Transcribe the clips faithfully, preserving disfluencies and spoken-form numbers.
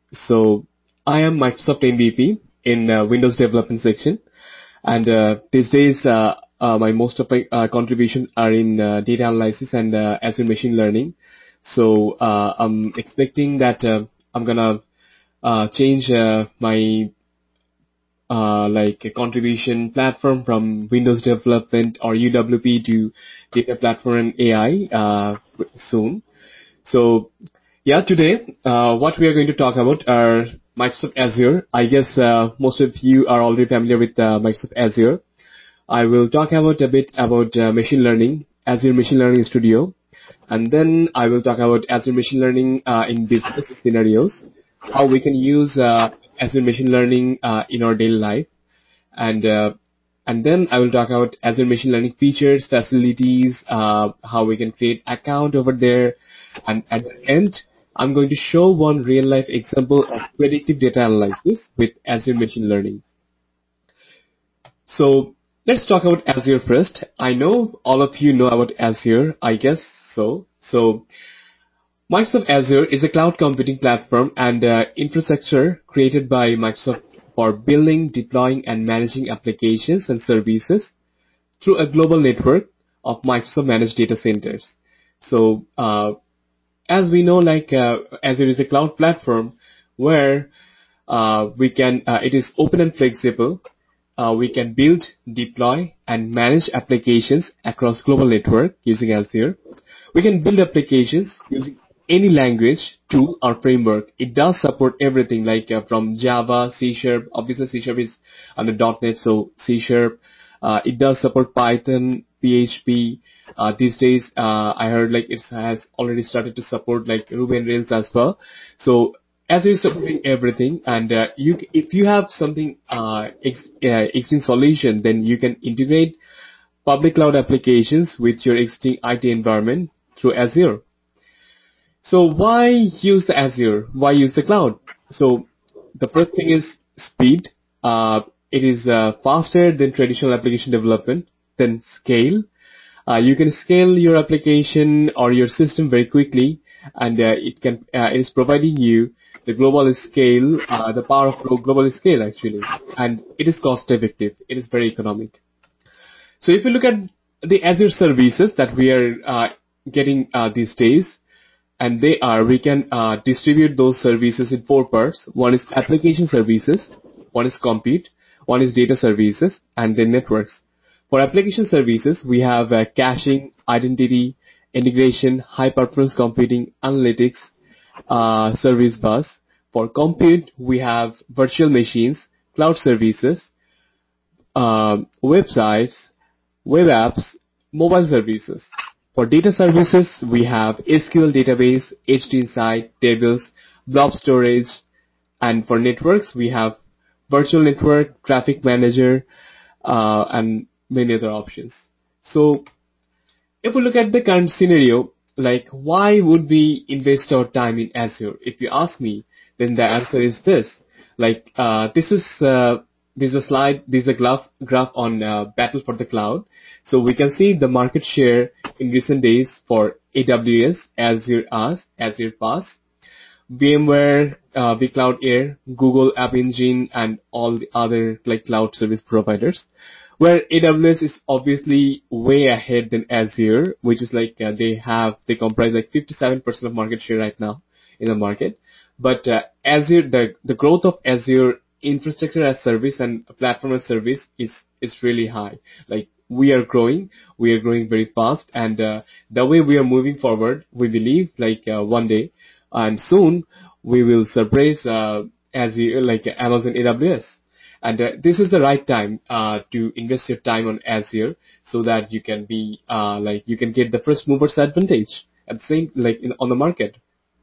So I am Microsoft M V P in uh, Windows development section, and uh, these days uh, uh, my most of my uh, contributions are in uh, data analysis and uh, Azure machine learning. So uh, I'm expecting that uh, I'm gonna uh, change uh, my uh, like a contribution platform from Windows development or U W P to data platform and A I uh, soon. So yeah, today uh, what we are going to talk about are Microsoft Azure. I guess uh, most of you are already familiar with uh, Microsoft Azure. I will talk about a bit about uh, machine learning, Azure Machine Learning Studio, and then I will talk about Azure Machine Learning uh, in business scenarios, how we can use uh, Azure Machine Learning uh, in our daily life, and uh, and then I will talk about Azure Machine Learning features, facilities, uh, how we can create account over there, and at the end, I'm going to show one real life example of predictive data analysis with Azure Machine Learning. So let's talk about Azure first. I know all of you know about Azure, I guess so. So Microsoft Azure is a cloud computing platform and uh, infrastructure created by Microsoft for building, deploying, and managing applications and services through a global network of Microsoft managed data centers. So uh, as we know, like uh, Azure is a cloud platform where uh, we can, uh, it is open and flexible. Uh, we can build, deploy, and manage applications across global network using Azure. We can build applications using any language, tool, or framework. It does support everything like uh, from Java, C Sharp. Obviously, C Sharp is under dot .NET, so C Sharp. Uh, it does support Python, P H P. Uh, these days, uh, I heard like it has already started to support like Ruby and Rails as well. So Azure is supporting everything, and uh, you, if you have something uh, ex, uh, existing solution, then you can integrate public cloud applications with your existing I T environment through Azure. So why use the Azure? Why use the cloud? So the first thing is speed. Uh, it is uh, faster than traditional application development. Then scale. Uh, you can scale your application or your system very quickly, and uh, it can uh, it is providing you the global scale, uh, the power of glo- global scale actually, and it is cost effective. It is very economic. So if you look at the Azure services that we are uh, getting uh, these days, and they are, we can uh, distribute those services in four parts. One is application services, one is compute, one is data services, and then networks. For application services, we have uh, caching, identity, integration, high performance computing, analytics, uh, service bus. For compute, we have virtual machines, cloud services, uh, websites, web apps, mobile services. For data services, we have S Q L database, H D Insight, tables, blob storage, and for networks, we have virtual network, traffic manager, uh, and many other options. So if we look at the current scenario, like why would we invest our time in Azure? If you ask me, then the answer is this. Like uh, this is uh, this is a slide, this is a graph graph on uh, Battle for the Cloud. So we can see the market share in recent days for A W S, Azure As, Azure Pass, VMware, uh, vCloud Air, Google App Engine, and all the other like cloud service providers. Where A W S is obviously way ahead than Azure, which is like uh, they have they comprise like fifty-seven percent of market share right now in the market. But uh, Azure, the the growth of Azure infrastructure as service and platform as service is is really high. Like we are growing, we are growing very fast, and uh, the way we are moving forward, we believe like uh, one day and soon we will surprise uh, as you, like Amazon A W S. And uh, this is the right time uh, to invest your time on Azure so that you can be uh, like you can get the first movers advantage at the same like in, on the market.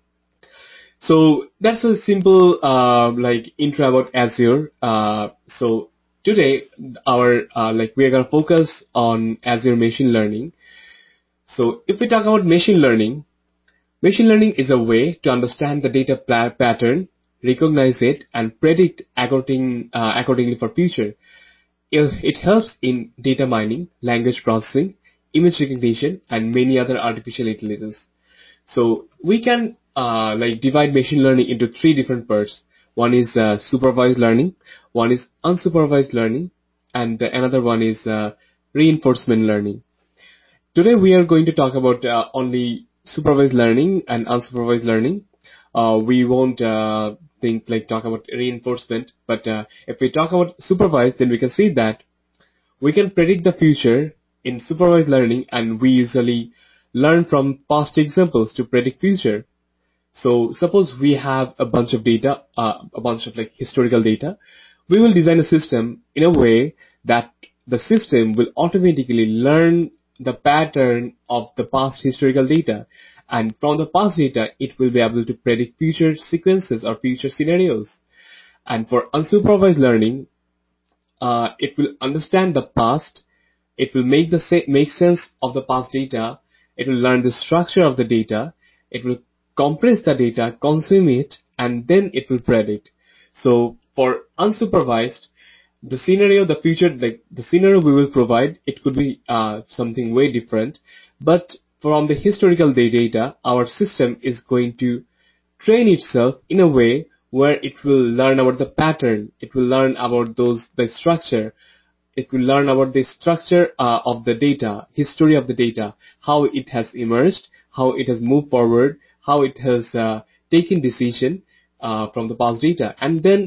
So that's a simple uh, like intro about Azure. Uh, so today our uh, like we are gonna focus on Azure machine learning. So if we talk about machine learning, machine learning is a way to understand the data pla- pattern, recognize it, and predict according, uh, accordingly for future. It, it helps in data mining, language processing, image recognition, and many other artificial intelligence. So we can uh, like divide machine learning into three different parts. One is uh, supervised learning, one is unsupervised learning, and the, another one is uh, reinforcement learning. Today we are going to talk about uh, only supervised learning and unsupervised learning. Uh, we won't uh, think like talk about reinforcement, but uh, if we talk about supervised, then we can see that we can predict the future in supervised learning, and we usually learn from past examples to predict future. So suppose we have a bunch of data, uh, a bunch of like historical data. We will design a system in a way that the system will automatically learn the pattern of the past historical data. And from the past data, it will be able to predict future sequences or future scenarios. And for unsupervised learning, uh, it will understand the past. It will make the sa- make sense of the past data. It will learn the structure of the data. It will compress the data, consume it, and then it will predict. So for unsupervised, the scenario, the future, like the scenario we will provide, it could be uh, something way different. But from the historical data, our system is going to train itself in a way where it will learn about the pattern. It will learn about those the structure. It will learn about the structure uh, of the data, history of the data, how it has emerged, how it has moved forward, how it has uh, taken decision uh, from the past data. And then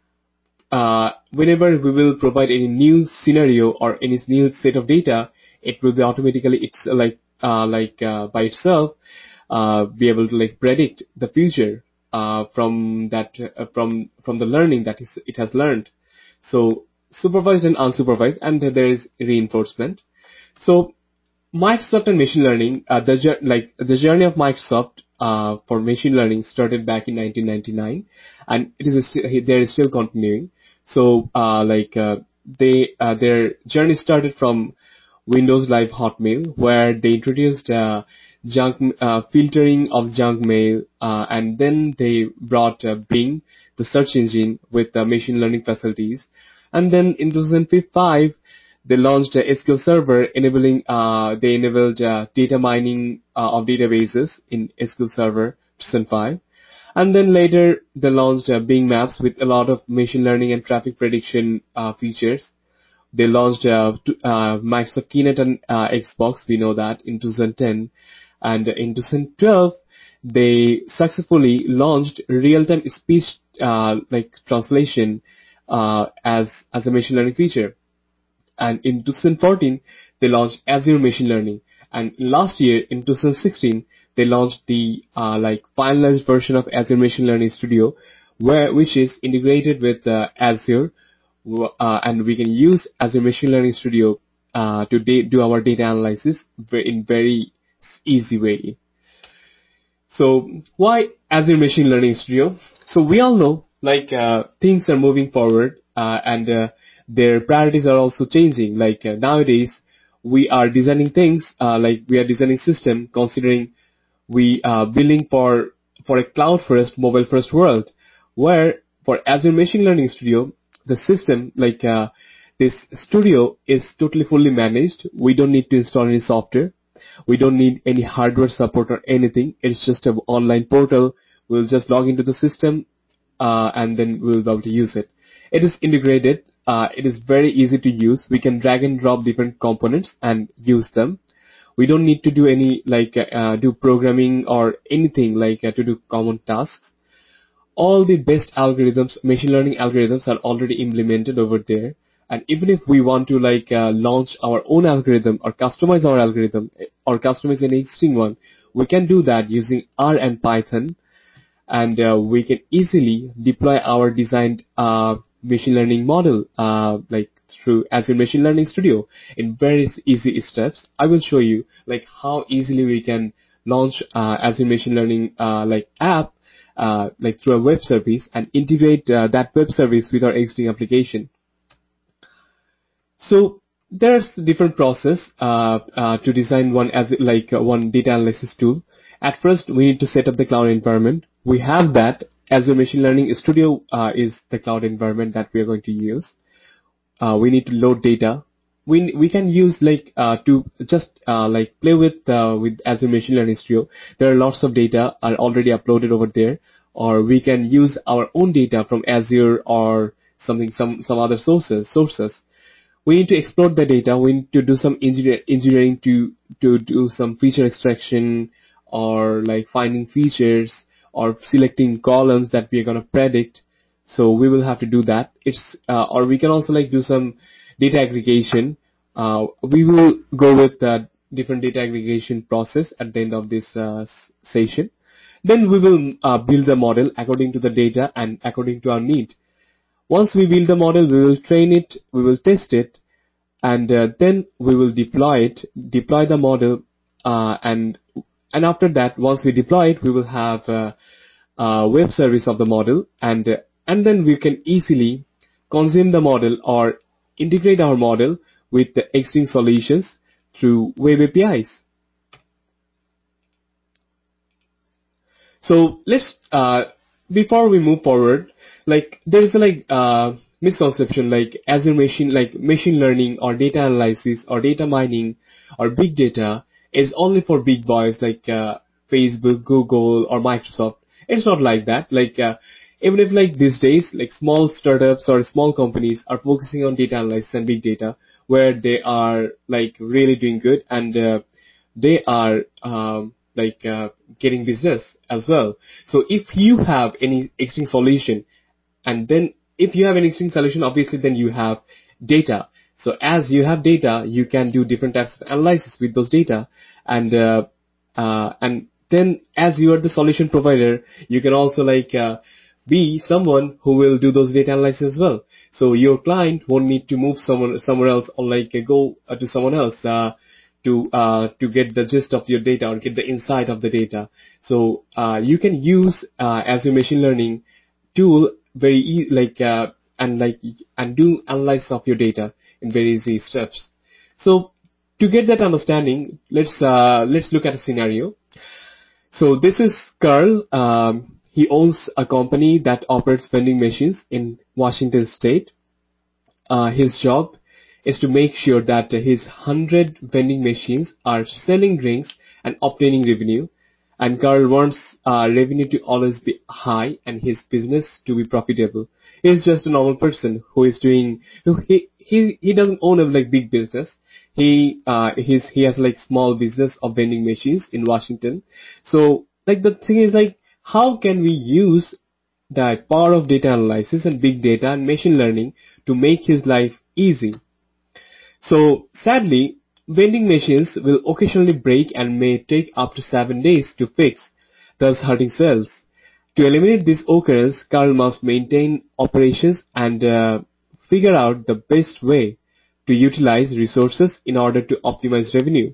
uh, whenever we will provide any new scenario or any new set of data, it will be automatically, it's like uh, like uh, by itself uh, be able to like predict the future uh, from that uh, from from the learning that is, it has learned. So supervised and unsupervised, and there is reinforcement. So Microsoft and machine learning, uh, the jour- like the journey of Microsoft uh, for machine learning started back in nineteen ninety-nine, and it is st- there is still continuing. So uh, like uh, they uh, their journey started from Windows Live Hotmail, where they introduced uh, junk uh, filtering of junk mail, uh, and then they brought uh, Bing, the search engine, with uh, machine learning facilities. And then in two thousand five, they launched a S Q L Server, enabling uh, they enabled uh, data mining uh, of databases in S Q L Server two thousand five. And then later they launched uh, Bing Maps with a lot of machine learning and traffic prediction uh, features. They launched uh, to, uh, Microsoft Kinect and uh, Xbox, we know that, in two thousand ten. And in two thousand twelve, they successfully launched real-time speech uh, like translation uh, as as a machine learning feature. And in two thousand fourteen, they launched Azure Machine Learning. And last year, in two thousand sixteen, they launched the uh, like finalized version of Azure Machine Learning Studio, where which is integrated with uh, Azure, w- uh, and we can use Azure Machine Learning Studio uh, to da- do our data analysis ve- in very s- easy way. So why Azure Machine Learning Studio? So we all know like uh, things are moving forward uh, and uh, their priorities are also changing. Like uh, nowadays we are designing things uh, like we are designing system considering we are building for for a cloud first, mobile first world, where for Azure Machine Learning Studio the system like uh, this studio is totally fully managed. We don't need to install any software. We don't need any hardware support or anything. It's just an online portal. We'll just log into the system uh, and then we'll be able to use it. It is integrated. Uh, it is very easy to use. We can drag and drop different components and use them. We don't need to do any like uh, do programming or anything like uh, to do common tasks. All the best algorithms, machine learning algorithms are already implemented over there. And even if we want to like uh, launch our own algorithm or customize our algorithm eh, or customize an existing one, we can do that using R and Python, and uh, we can easily deploy our designed uh, machine learning model uh, like through Azure Machine Learning Studio in very easy steps. I will show you like how easily we can launch uh, Azure Machine Learning uh, like app uh, like through a web service and integrate uh, that web service with our existing application. So there's different process uh, uh, to design one as like uh, one data analysis tool. At first, we need to set up the cloud environment. We have that. Azure Machine Learning Studio uh, is the cloud environment that we are going to use. Uh, we need to load data. we we can use like uh, to just uh, like play with uh, with Azure Machine Learning Studio. There are lots of data are already uploaded over there, or we can use our own data from Azure or something some some other sources sources. We need to exploit the data. We need to do some engineer, engineering to to do some feature extraction, or like finding features, or selecting columns that we are going to predict. So we will have to do that. It's uh, or we can also like do some data aggregation. Uh, we will go with uh, different data aggregation process at the end of this uh, s- session. Then we will uh, build the model according to the data and according to our need. Once we build the model, we will train it, we will test it, and uh, then we will deploy it, deploy the model, uh, and and after that, once we deploy it, we will have uh, a web service of the model, and uh, and then we can easily consume the model or integrate our model with the existing solutions through web A P Is. So let's uh, before we move forward, like there is a like uh, misconception like Azure machine like machine learning or data analysis or data mining or big data is only for big boys like uh, Facebook, Google, or Microsoft. It's not like that. Like uh, even if like these days like small startups or small companies are focusing on data analysis and big data, where they are like really doing good, and uh, they are um, like uh, getting business as well. So if you have any existing solution, and then if you have an existing solution, obviously then you have data. So as you have data, you can do different types of analysis with those data, and uh, uh, and then as you are the solution provider, you can also like uh, be someone who will do those data analysis as well. So your client won't need to move someone somewhere else, or like uh, go uh, to someone else uh, to uh, to get the gist of your data or get the insight of the data. So uh, you can use uh, Azure machine learning tool very e- like uh, and like and do analysis of your data in very easy steps. So to get that understanding, let's uh, let's look at a scenario. So this is Carl. Um, he owns a company that operates vending machines in Washington State. Uh, his job is to make sure that his one hundred vending machines are selling drinks and obtaining revenue. And Carl wants uh, revenue to always be high and his business to be profitable. He's just a normal person who is doing, who he, he, he doesn't own a like big business. He, uh, he's, he has like small business of vending machines in Washington. So like the thing is like, how can we use the power of data analysis and big data and machine learning to make his life easy? So sadly, vending machines will occasionally break and may take up to seven days to fix, thus hurting sales. To eliminate this occurrence, Carl must maintain operations and uh, figure out the best way to utilize resources in order to optimize revenue.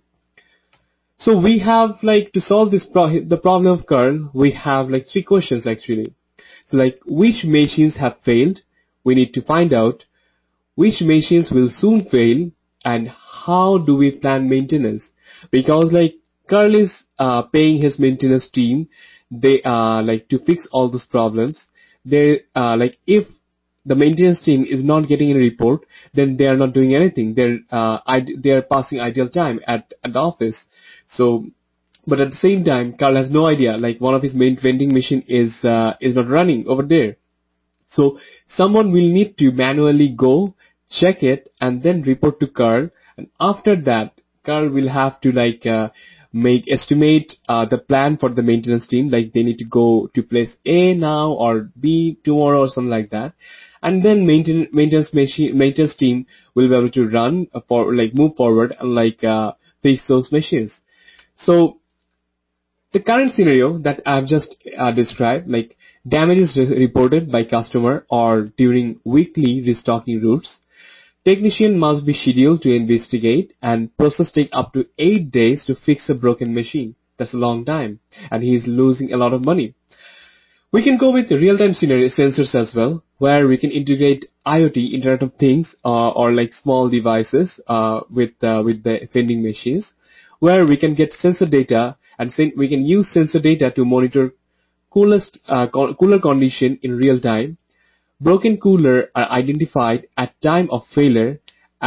So we have like to solve this pro- the problem of Carl, we have like three questions actually. So like which machines have failed? We need to find out which machines will soon fail, and how do we plan maintenance? Because like Carl is uh, paying his maintenance team, they uh, like to fix all those problems. They uh, like if the maintenance team is not getting any report, then they are not doing anything. They're uh, id- they are passing ideal time at, at the office. So, but at the same time, Carl has no idea. Like one of his main vending machine is uh, is not running over there. So someone will need to manually go, check it, and then report to Carl. And after that, Carl will have to like uh, make estimate uh, the plan for the maintenance team. Like they need to go to place A now or B tomorrow or something like that. And then maintain, maintenance machine, maintenance team will be able to run uh, for like move forward and like uh, fix those machines. So the current scenario that I've just uh, described, like damage is re- reported by customer or during weekly restocking routes, technician must be scheduled to investigate, and process take up to eight days to fix a broken machine. That's a long time, and he is losing a lot of money. We can go with the real-time scenario sensors as well, where we can integrate IoT, Internet of Things, uh, or like small devices uh, with uh, with the vending machines, where we can get sensor data and sen- we can use sensor data to monitor coolest uh, co- cooler condition in real time. Broken cooler are identified at time of failure, and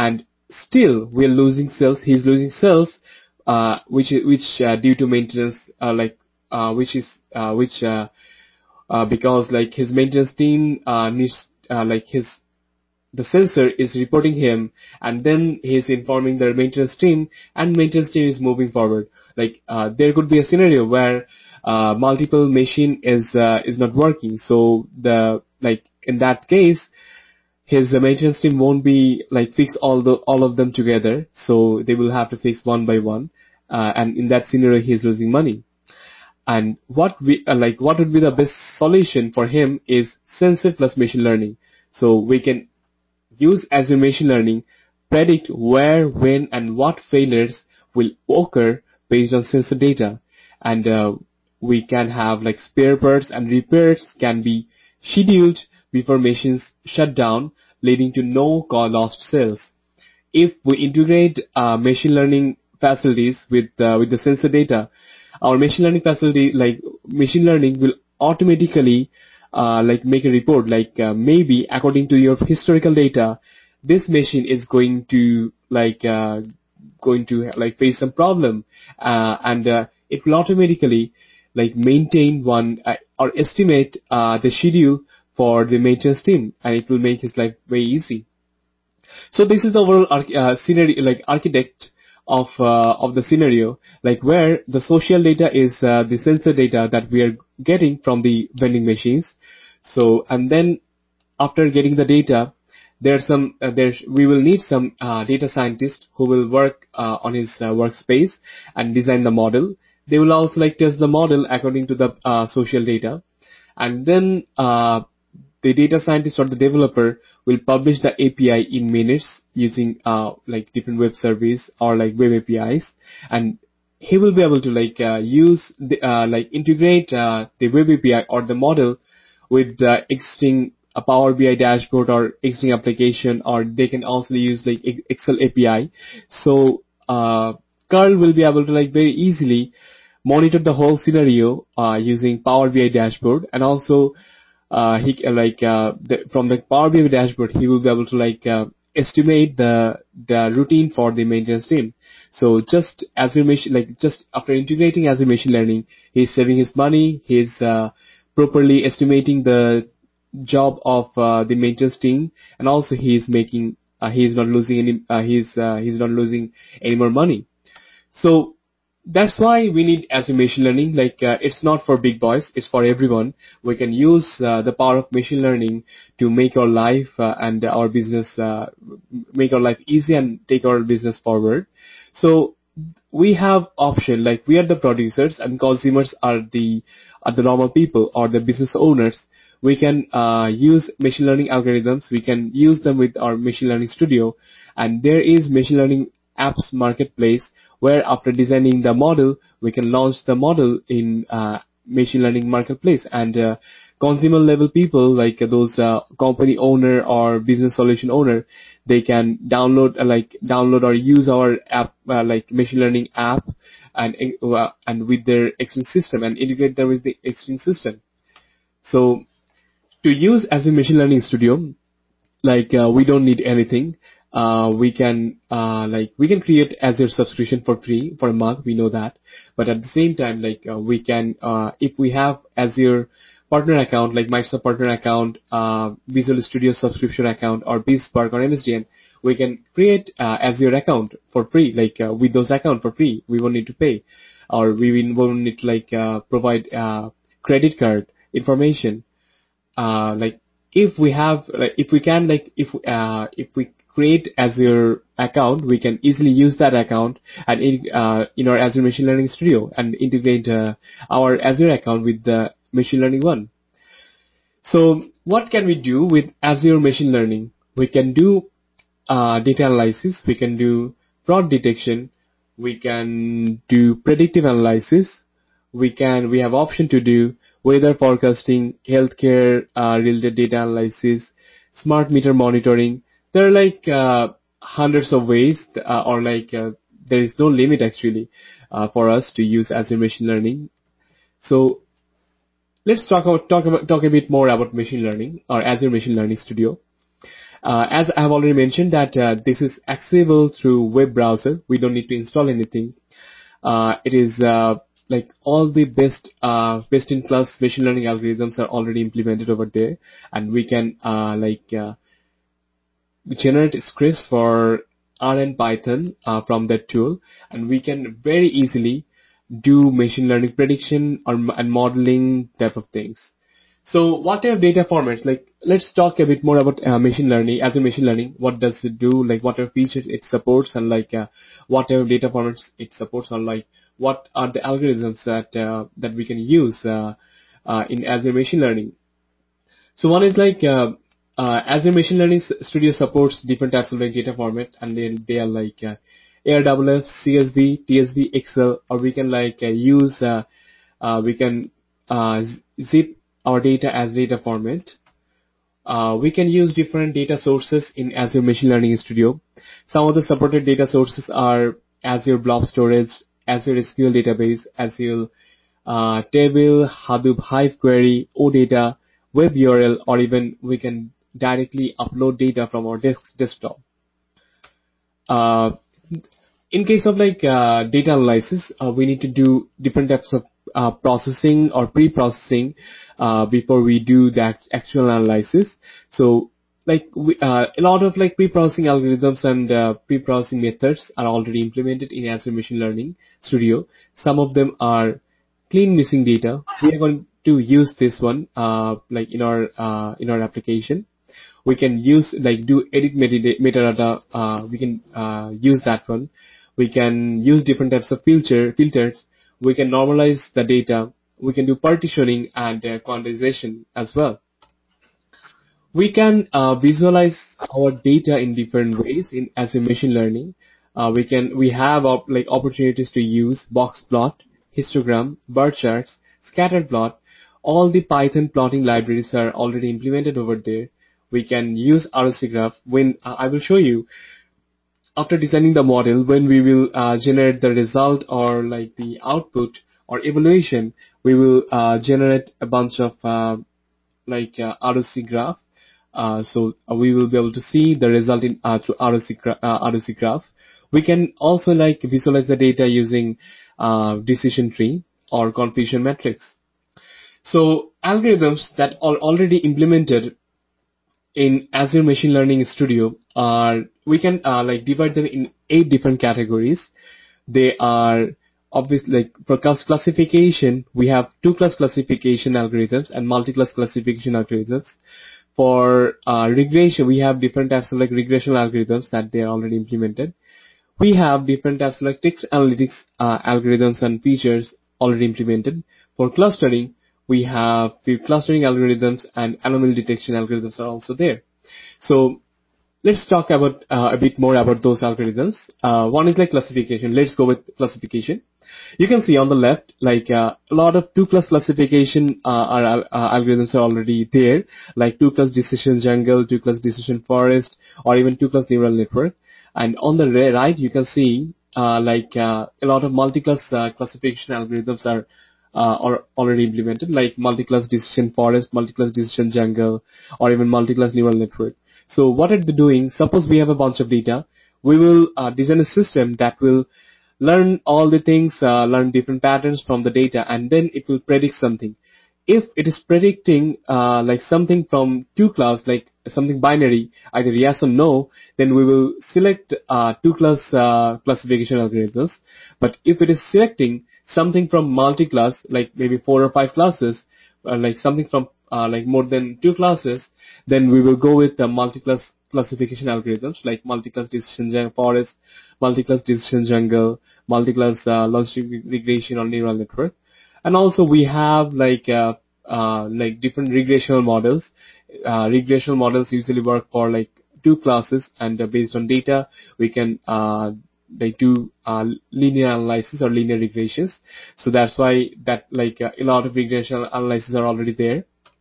still we're losing sales. He's losing sales, uh, which is- which uh, due to maintenance, uh, like uh, which is uh, which uh, uh, because like his maintenance team uh, needs uh, like his the sensor is reporting him, and then he's informing the maintenance team, and maintenance team is moving forward. Like uh, there could be a scenario where uh, multiple machine is uh, is not working, so the like in that case his uh, maintenance team won't be like fix all the all of them together, so they will have to fix one by one, uh, and in that scenario he's losing money. And what we uh, like what would be the best solution for him is sensor plus machine learning. So we can use Azure Machine Learning, predict where, when, and what failures will occur based on sensor data. And uh, we can have like spare parts and repairs can be scheduled before machines shut down, leading to no call lost sales. If we integrate uh, machine learning facilities with uh, with the sensor data, our machine learning facility like machine learning will automatically uh, like make a report like uh, maybe according to your historical data, this machine is going to like uh, going to like face some problem, uh, and uh, it will automatically like maintain one uh, or estimate uh, the schedule for the maintenance team, and it will make his life very easy. So this is the overall arch- uh, scenario, like architect of uh, of the scenario, like where the social data is uh, the sensor data that we are getting from the vending machines. So and then after getting the data, there's some uh, there's we will need some uh, data scientist who will work uh, on his uh, workspace and design the model. They will also like test the model according to the uh, social data, and then uh, the data scientist or the developer will publish the A P I in minutes using uh, like different web service or like web A P Is, and he will be able to like uh, use the, uh, like integrate uh, the web A P I or the model with the existing a Power B I dashboard or existing application, or they can also use like Ex- Excel A P I. So uh, Carl will be able to like very easily monitor the whole scenario uh, using Power B I dashboard, and also uh, he uh, like uh, the, from the Power B I dashboard he will be able to like uh, estimate the the routine for the maintenance team. So just as you machine like just after integrating as a machine learning, he's saving his money. He's uh, properly estimating the job of uh, the maintenance team, and also he is making uh, he is not losing any uh, he's uh, he's not losing any more money. So that's why we need Azure machine learning. Like uh, it's not for big boys; it's for everyone. We can use uh, the power of machine learning to make our life uh, and our business uh, make our life easy and take our business forward. So we have option like we are the producers and consumers are the are the normal people or the business owners. We can uh, use machine learning algorithms. We can use them with our machine learning studio, and there is machine learning apps marketplace where after designing the model we can launch the model in uh, machine learning marketplace, and uh, consumer level people like uh, those uh, company owner or business solution owner, they can download uh, like download or use our app uh, like machine learning app, and uh, and with their existing system and integrate them with the existing system. So to use as a machine learning studio, like uh, we don't need anything. Uh, we can uh, like we can create Azure subscription for free for a month. We know that, but at the same time, like uh, we can uh, if we have Azure partner account like Microsoft partner account, uh, Visual Studio subscription account, or BizSpark or M S D N, we can create uh, Azure account for free. Like uh, with those account for free, we won't need to pay, or we won't need to like uh, provide uh, credit card information. Uh, like if we have like if we can like if uh, if we create Azure account, we can easily use that account and in, uh, in our Azure Machine Learning Studio and integrate uh, our Azure account with the machine learning one. So what can we do with Azure Machine Learning? We can do uh, data analysis, we can do fraud detection, we can do predictive analysis, we can we have option to do weather forecasting, healthcare uh, related data analysis, smart meter monitoring. There are like uh, hundreds of ways, uh, or like uh, there is no limit actually uh, for us to use Azure machine learning. So let's talk about talk about talk a bit more about machine learning or Azure Machine Learning Studio. Uh, as I have already mentioned that uh, this is accessible through web browser. We don't need to install anything. Uh, it is uh, like all the best uh, best in class machine learning algorithms are already implemented over there, and we can uh, like uh, generate scripts for R and Python uh, from that tool, and we can very easily do machine learning prediction or and modeling type of things. So what type of data formats? Like, let's talk a bit more about uh, machine learning. As a machine learning, what does it do? Like, what are features it supports, and like uh, what type of data formats it supports, or like what are the algorithms that uh, that we can use uh, uh, in Azure machine learning? So one is like uh, uh, Azure Machine Learning S- Studio supports different types of like data format, and they they are like uh, A R W S, C S V, T S V, Excel, or we can like uh, use uh, uh, we can uh, z- zip our data as data format. Uh, we can use different data sources in Azure Machine Learning Studio. Some of the supported data sources are Azure Blob Storage, Azure S Q L Database, Azure uh, Table, Hadoop Hive Query, OData, Web U R L, or even we can directly upload data from our desk, desktop. Uh, in case of like uh, data analysis, uh, we need to do different types of uh, processing or pre-processing uh, before we do the act- actual analysis. So, like we, uh, a lot of like pre-processing algorithms and uh, pre-processing methods are already implemented in Azure Machine Learning Studio. Some of them are clean missing data. We are going to use this one uh, like in our uh, in our application. We can use like do edit metadata, metadata uh, we can uh, use that one. We can use different types of filter filters. We can normalize the data. We can do partitioning and uh, quantization as well. We can uh, visualize our data in different ways in Azure machine learning. Uh, we can we have op- like opportunities to use box plot, histogram, bar charts, scatter plot. All the Python plotting libraries are already implemented over there. We can use R C graph. When uh, I will show you after designing the model, when we will uh, generate the result or like the output or evaluation, we will uh, generate a bunch of uh, like uh, R O C graph. Uh, so uh, we will be able to see the result in uh, through R O C, gra- uh, R O C graph. We can also like visualize the data using uh, decision tree or confusion matrix. So algorithms that are already implemented in Azure Machine Learning Studio are we can uh, like divide them in eight different categories. They are obviously like for class classification, we have two class classification algorithms and multi-class classification algorithms. For uh, regression, we have different types of like regression algorithms that they are already implemented. We have different types of like text analytics uh, algorithms and features already implemented. For clustering, we have few clustering algorithms and anomaly detection algorithms are also there. So let's talk about uh, a bit more about those algorithms. Uh, one is like classification. Let's go with classification. You can see on the left, like uh, a lot of two-class classification uh, are, uh, algorithms are already there, like two-class decision jungle, two-class decision forest, or even two-class neural network. And on the ra- right, you can see uh, like uh, a lot of multi-class uh, classification algorithms are uh, are already implemented, like multi-class decision forest, multi-class decision jungle, or even multi-class neural network. So what are they doing? Suppose we have a bunch of data. We will uh, design a system that will learn all the things, uh, learn different patterns from the data, and then it will predict something. If it is predicting uh, like something from two class, like something binary, either yes or no, then we will select uh, two class uh, classification algorithms. But if it is selecting something from multi-class, like maybe four or five classes, uh, like something from uh, like more than two classes, then we will go with the multi-class classification algorithms like multi-class decision jungle forest, multi-class decision jungle, multi-class uh, logistic regression or neural network. And also we have like uh, uh, like different regressional models. Uh, regressional models usually work for like two classes, and uh, based on data, we can uh, they do uh, linear analysis or linear regressions. So that's why that like uh, a lot of regressional analysis are already there.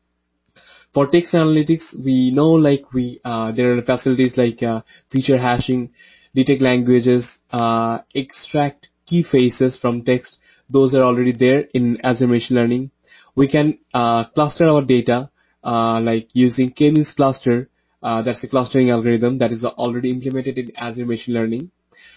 For text analytics, we know like we uh, there are facilities like uh, feature hashing, detect languages, uh, extract key phrases from text. Those are already there in Azure Machine Learning. We can uh, cluster our data uh, like using K-means cluster. Uh, that's a clustering algorithm that is already implemented in Azure Machine Learning.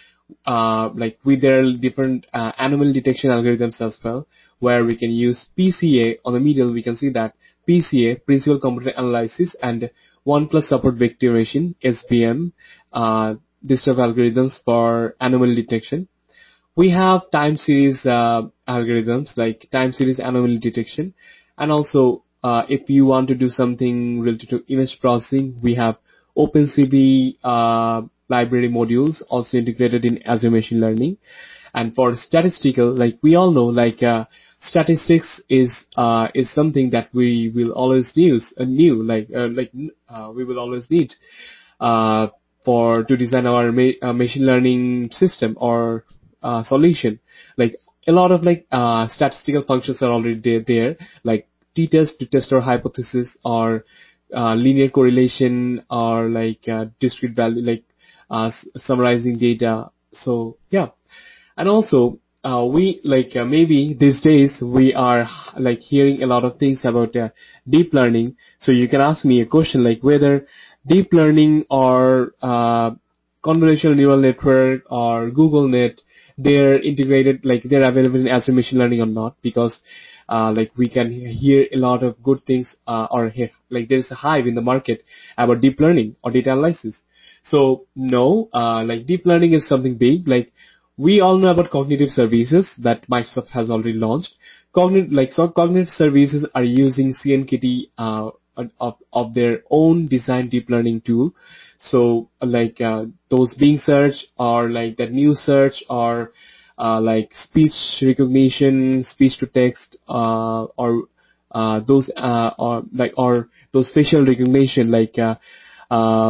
Uh, like with their different uh, anomaly detection algorithms as well, where we can use P C A on the middle. We can see that P C A, Principal Component Analysis, and one plus support vectorization, S V M, uh, this type of algorithms for anomaly detection. We have time series uh, algorithms like time series anomaly detection, and also uh, if you want to do something related to image processing, we have OpenCV uh, library modules also integrated in Azure Machine Learning. And for statistical, like we all know, like uh, statistics is uh, is something that we will always use, uh, new like uh, like uh, we will always need uh, for to design our ma- uh, machine learning system or uh, solution. Like a lot of like uh, statistical functions are already there, there like t-test to test our hypothesis, or uh, linear correlation, or like uh, discrete value, like uh, s- summarizing data. So yeah, and also uh, we like uh, maybe these days we are like hearing a lot of things about uh, deep learning. So you can ask me a question like whether deep learning or uh, convolutional neural network or Google Net, they're integrated, like they're available in Azure Machine Learning or not, because uh, like we can hear a lot of good things, uh, or he- like there's a hype in the market about deep learning or data analysis. So no, uh, like deep learning is something big. Like we all know about cognitive services that Microsoft has already launched. Cognitive, like so cognitive services are using C N K T uh, of, of their own design deep learning tool. So like uh, those Bing search, or like that new search, or uh, like speech recognition, speech to text, uh, or uh, those uh, or like or those facial recognition, like uh, uh,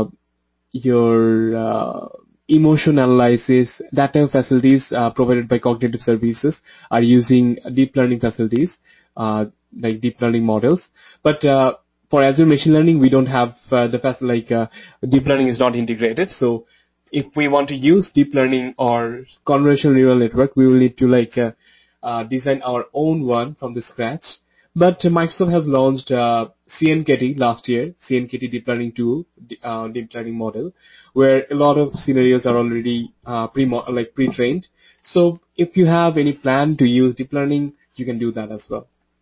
your uh, emotion analysis, that type of facilities uh, provided by cognitive services are using deep learning facilities, uh, like deep learning models. But uh, for Azure Machine Learning, we don't have uh, the fact like uh, deep learning is not integrated. So if we want to use deep learning or convolutional neural network, we will need to like uh, uh, design our own one from the scratch. But uh, Microsoft has launched uh, C N K T last year, C N K T deep learning tool, d- uh, deep learning model, where a lot of scenarios are already uh, pre like pre-trained. So if you have any plan to use deep learning, you can do that as well.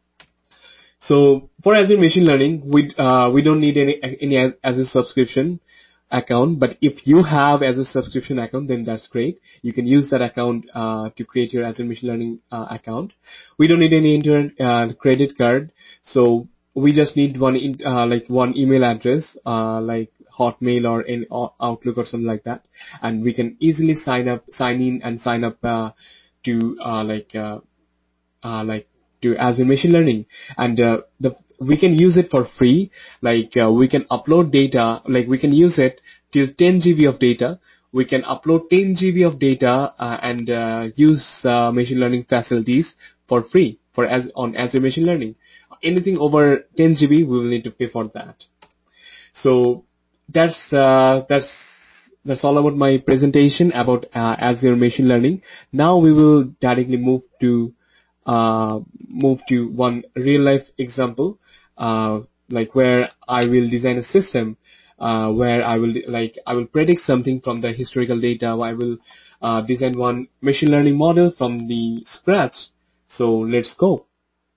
So for Azure Machine Learning, we uh, we don't need any any Azure subscription account. But if you have Azure subscription account, then that's great. You can use that account uh, to create your Azure Machine Learning uh, account. We don't need any internet uh, credit card. So we just need one in, uh, like one email address, uh, like Hotmail or in Outlook or something like that, and we can easily sign up, sign in, and sign up uh, to uh, like. Uh, uh, like to Azure Machine Learning, and uh, the we can use it for free. Like uh, we can upload data, like we can use it till ten gigabytes of data. We can upload ten gigabytes of data uh, and uh, use uh, machine learning facilities for free for as on Azure Machine Learning. Anything over ten gigabytes, we will need to pay for that. So that's uh, that's that's all about my presentation about uh, Azure Machine Learning. Now we will directly move to uh, move to one real life example, uh, like where I will design a system uh, where I will like I will predict something from the historical data. I will uh, design one machine learning model from the scratch. So let's go.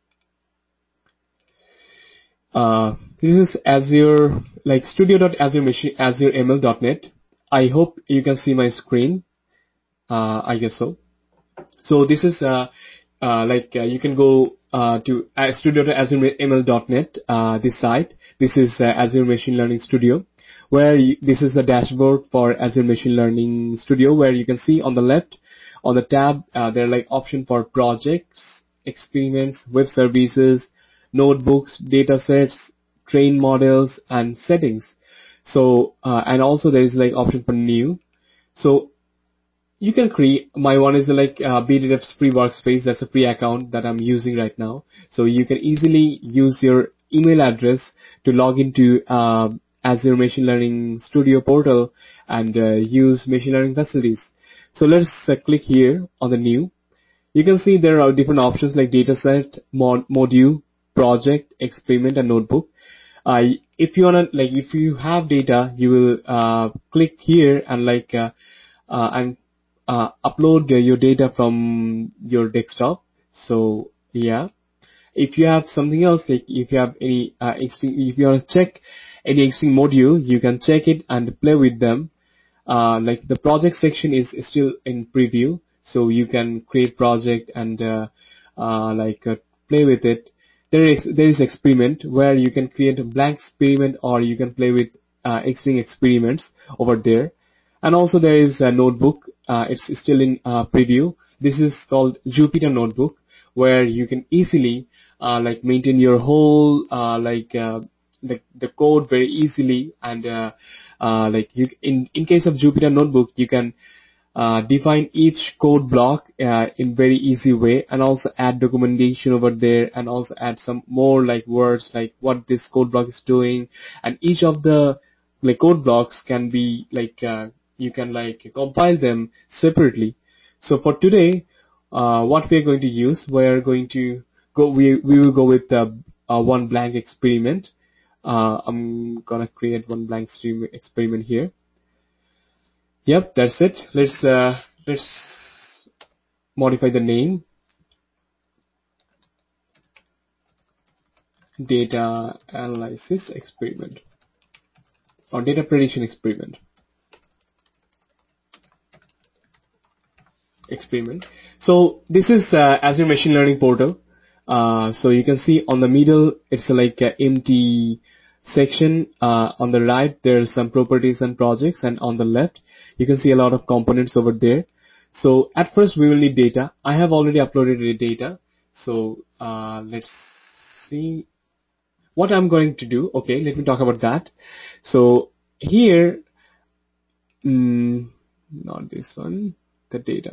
Uh, this is Azure, like studio.azure machine, azure M L dot net. I hope you can see my screen. Uh, I guess so. So this is uh, uh, like uh, you can go uh, to uh, studio dot azure M L dot net, uh, this site. This is uh, Azure Machine Learning Studio, where you, this is the dashboard for Azure Machine Learning Studio, where you can see on the left, on the tab, uh, there are like option for projects, experiments, web services, notebooks, data sets, train models, and settings. So, uh, and also there is like option for new. So you can create, my one is like uh, B D F's free workspace. That's a free account that I'm using right now. So you can easily use your email address to log into uh, Azure Machine Learning Studio portal and uh, use machine learning facilities. So let's uh, click here on the new. You can see there are different options like dataset, mod- module, project, experiment, and notebook. Uh, if you wanna like if you have data, you will uh, click here and like uh, uh, and uh, upload uh, your data from your desktop. So yeah, if you have something else, like if you have any uh, existing, if you want to check any existing module, you can check it and play with them. Uh, like the project section is still in preview, so you can create project and uh, uh, like uh, play with it. There is there is experiment where you can create a blank experiment, or you can play with uh, existing experiments over there. And also there is a notebook. Uh, it's still in uh, preview. This is called Jupyter Notebook, where you can easily uh, like maintain your whole uh, like uh, the the code very easily. And uh, uh, like you in in case of Jupyter Notebook, you can uh, define each code block uh, in very easy way, and also add documentation over there, and also add some more like words like what this code block is doing. And each of the like code blocks can be like uh, you can like compile them separately. So for today, uh, what we are going to use, we are going to go we we will go with uh, uh, one blank experiment. uh, I'm gonna create one blank stream experiment here. Yep, that's it. Let's uh, let's modify the name. Data analysis experiment or data prediction experiment. Experiment. So this is uh, Azure Machine Learning Portal. Uh, so you can see on the middle, it's like an empty section. Uh, on the right, there's some properties and projects, and on the left, you can see a lot of components over there. So at first, we will need data. I have already uploaded the data. So uh, let's see what I'm going to do. Okay, let me talk about that. So here, mm, not this one, the data.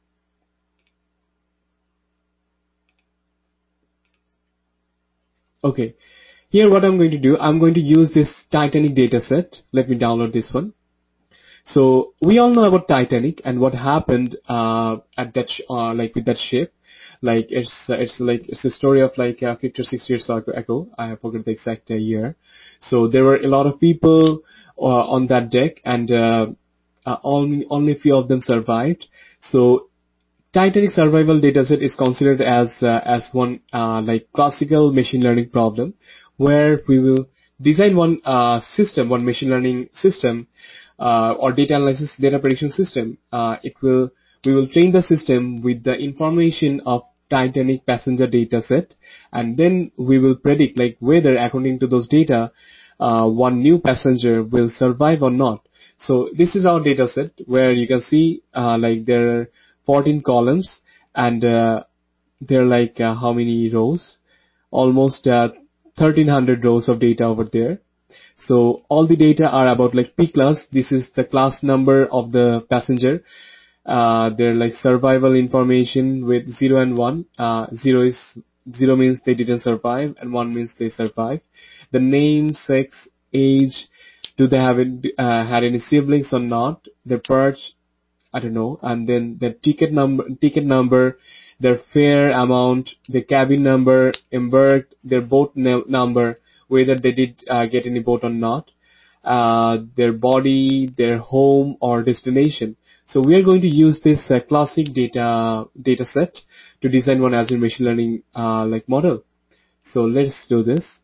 Okay, here what I'm going to do, I'm going to use this Titanic dataset. Let me download this one. So we all know about Titanic and what happened uh, at that sh- uh, like with that ship. Like it's uh, it's like it's a story of like uh, fifty or sixty years ago. I forgot the exact uh, year. So there were a lot of people uh, on that deck, and uh, uh, only only few of them survived. So Titanic survival dataset is considered as uh, as one uh, like classical machine learning problem, where we will design one uh, system, one machine learning system, uh, or data analysis, data prediction system. Uh, it will we will train the system with the information of Titanic passenger dataset, and then we will predict like whether according to those data, uh, one new passenger will survive or not. So this is our data set, where you can see uh, like there are fourteen columns, and uh, there are like uh, how many rows? Almost uh, thirteen hundred rows of data over there. So all the data are about like P class. This is the class number of the passenger. Uh, they're like survival information with zero and one. Uh, zero is zero means they didn't survive, and one means they survived. The name, sex, age, do they have it, uh, had any siblings or not? Their perch, I don't know. And then the ticket number, ticket number, their fare amount, the cabin number, embarked, their boat n- number, whether they did uh, get any boat or not, uh, their body, their home or destination. So we are going to use this uh, classic data data set to design one Azure machine learning uh, like model. So let's do this.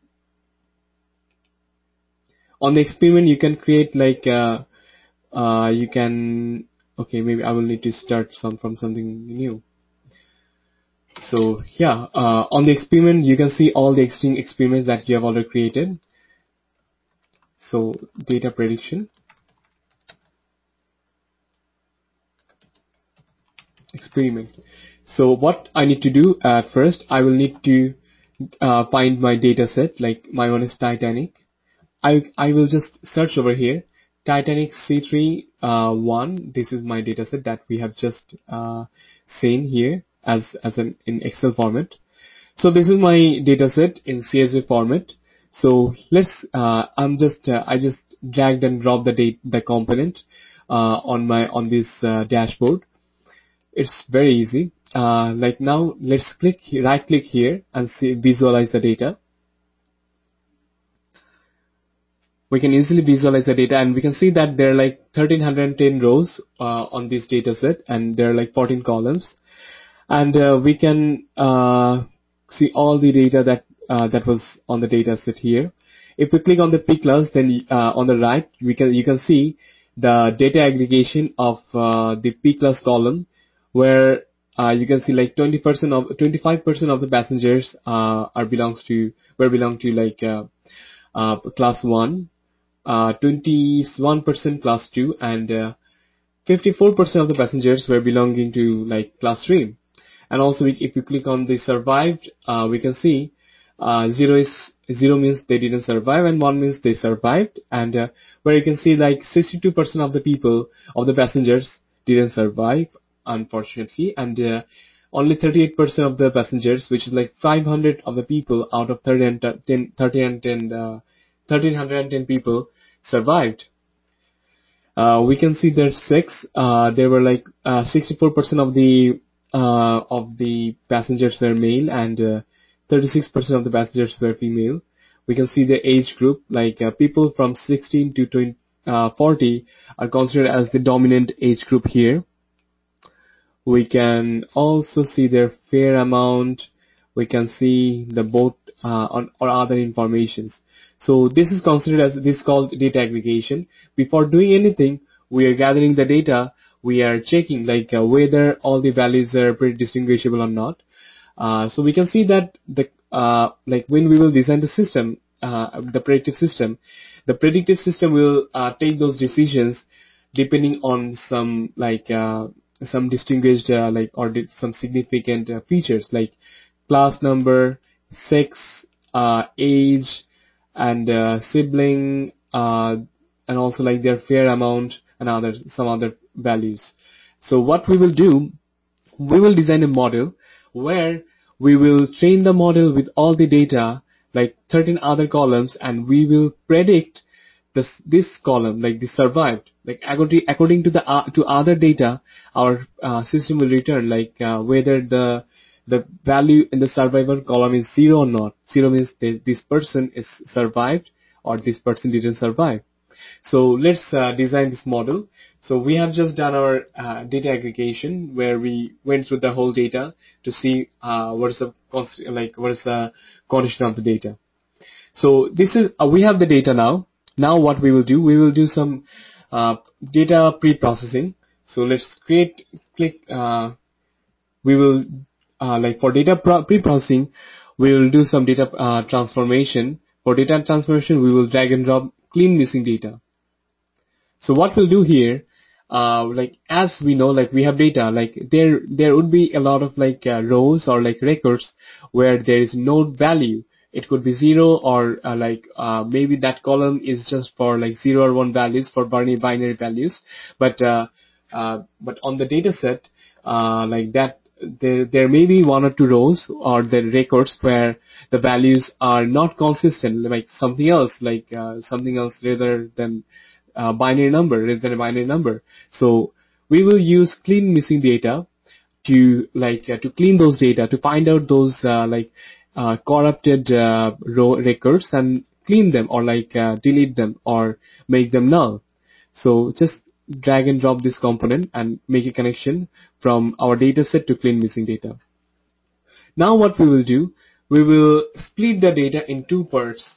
On the experiment, you can create like uh, uh, you can. Okay, maybe I will need to start some from something new. So yeah, uh, on the experiment, you can see all the existing experiments that you have already created. So data prediction experiment. So what I need to do at first, I will need to uh, find my data set, like my one is Titanic. I, I will just search over here, Titanic C three uh, one. This is my data set that we have just uh, seen here as, as an in Excel format. So this is my dataset in C S V format. So let's, uh, I'm just, uh, I just dragged and dropped the date, the component, uh, on my, on this, uh, dashboard. It's very easy. Uh, like now let's click, right click here and see, visualize the data. we can easily visualize the data, and we can see that there are like one thousand three hundred ten rows uh, on this data set, and there are like fourteen columns, and uh, we can uh, see all the data that uh, that was on the data set here. If we click on the P class, then uh, on the right we can you can see the data aggregation of uh, the P class column, where uh, you can see like twenty percent of twenty-five percent of the passengers uh, are belongs to where belong to like uh, uh, class one, uh, twenty-one percent class two, and uh, fifty-four percent of the passengers were belonging to like class three. And also, we, if you click on the survived, uh, we can see uh, zero is zero means they didn't survive, and one means they survived. And uh, where you can see like sixty-two percent of the people of the passengers didn't survive, unfortunately, and uh, only thirty-eight percent of the passengers, which is like five hundred of the people out of thirty and ten, thirty and ten, uh, one thousand three hundred ten people survived. Uh, we can see that six, uh, there were like uh, sixty-four percent of the uh, of the passengers were male, and uh, thirty-six percent of the passengers were female. We can see the age group, like uh, people from sixteen to twenty, uh, forty are considered as the dominant age group here. We can also see their fare amount. We can see the boat uh, on, or other informations. So this is considered as this is called data aggregation. Before doing anything, we are gathering the data. We are checking like uh, whether all the values are pretty distinguishable or not. Uh, so we can see that the uh, like when we will design the system, uh, the predictive system, the predictive system will uh, take those decisions depending on some like uh, some distinguished uh, like or di- some significant uh, features like class number, sex, uh, age, and uh, sibling, uh, and also like their fare amount and other some other values. So what we will do, we will design a model where we will train the model with all the data, like thirteen other columns, and we will predict this this column, like the survived, like according according to the uh, to other data, our uh, system will return like uh, whether the the value in the survival column is zero or not. Zero means they, this person is survived, or this person didn't survive. So let's uh, design this model. So we have just done our uh, data aggregation, where we went through the whole data to see uh, what is the const- like what is the condition of the data. So this is uh, we have the data now. Now what we will do, we will do some uh, data pre-processing. So let's create click. Uh, we will uh, like for data pro- pre-processing, we will do some data uh, transformation. For data transformation, we will drag and drop clean missing data. So what we'll do here, uh, like as we know, like we have data, like there there would be a lot of like uh, rows or like records where there is no value. It could be zero, or uh, like uh, maybe that column is just for like zero or one values for binary binary values. But uh, uh, but on the data set, uh, like that, there there may be one or two rows or the records where the values are not consistent, like something else, like uh, something else rather than uh, binary number rather than a binary number. So we will use clean missing data to like uh, to clean those data, to find out those uh, like uh, corrupted uh, row records and clean them, or like uh, delete them or make them null. So just drag and drop this component and make a connection from our data set to clean missing data. Now what we will do, we will split the data in two parts.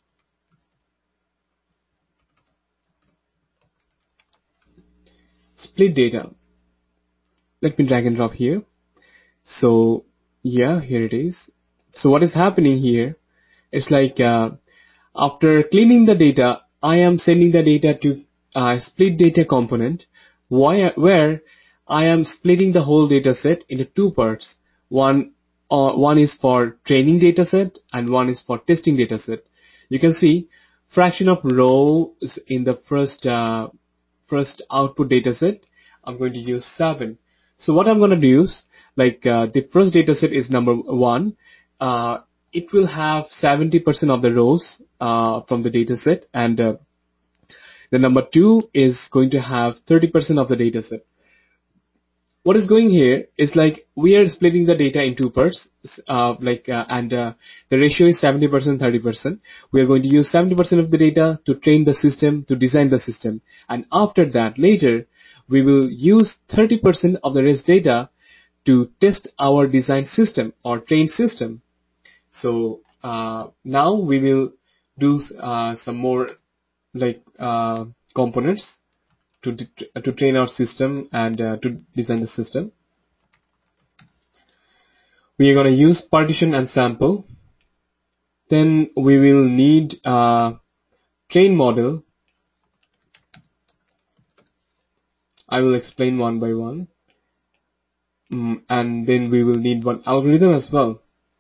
Split data. Let me drag and drop here. So yeah, here it is. So what is happening here? It's like uh, after cleaning the data, I am sending the data to uh, split data component, why, where I am splitting the whole data set into two parts. One uh, one is for training data set and one is for testing data set. You can see fraction of rows in the first uh, first output data set. I'm going to use seven. So what I'm going to do is, like uh, the first data set is number one. Uh, it will have seventy percent of the rows uh, from the data set, and uh, the number two is going to have thirty percent of the data set. what is going here is like we are splitting the data in two parts, uh, like uh, and uh, the ratio is seventy percent, thirty percent. We are going to use seventy percent of the data to train the system, to design the system, and after that, later, we will use thirty percent of the rest data to test our design system or trained system. So uh, now we will do uh, some more like uh, components to to train our system and uh, to design the system. We are going to use partition and sample. Then we will need a train model. I will explain one by one. Mm, and then we will need one algorithm as well.